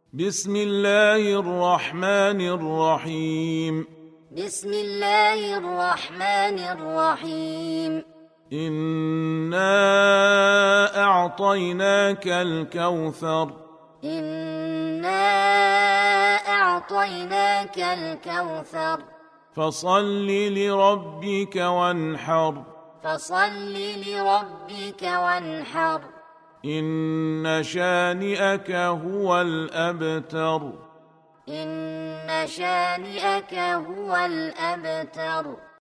بسم الله الرحمن الرحيم. بسم الله الرحمن الرحيم. إنا أعطيناك الكوثر. إنا أعطيناك الكوثر. فصل لربك وانحر. فصل لربك وانحر. إن شانئك هو الأبتر. إن شانئك هو الأبتر.